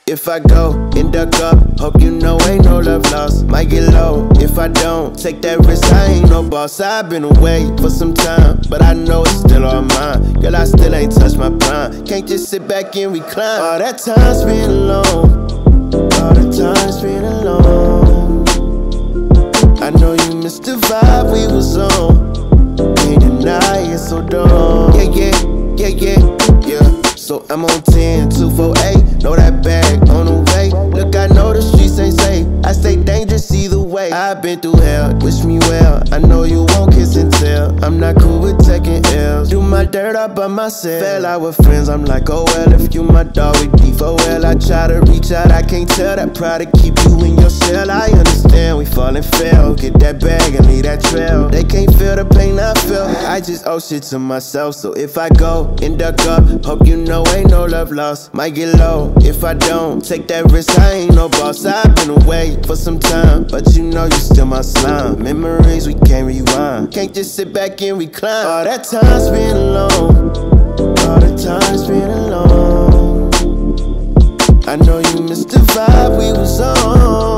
If I go and duck up, hope you know ain't no love lost. Might get low if I don't take that risk, I ain't no boss. I've been away for some time, but I know it's still all mine. Girl, I still ain't touched my prime. Can't just sit back and recline. All that time spent alone, all the time spent alone. I know you missed the vibe we was on. Can't deny it, so don't. Yeah. So I'm on 10, 2, 4, 8. Know that bag on the way. Look, I know the streets ain't safe. I stay dangerous either way. I've been through hell, wish me well. I know you won't kiss and tell. I'm not cool with taking L's. Do my dirt all by myself. Fell out with friends, I'm like, oh well. If you my dog with D4, well, I try to reach out. I can't tell that pride to keep you in your shell. I understand we fall and fail. Get that bag and leave that trail. They can't feel the pain I feel. I just owe shit to myself. So if I go and duck up, hope you know ain't no love lost. Might get low if I don't take that risk, I ain't no boss. I've been away for some time, but you know you still my slime. Memories we can't rewind. Can't just sit back and recline. All that time spent alone, all the time spent alone. I know you missed the vibe we was on.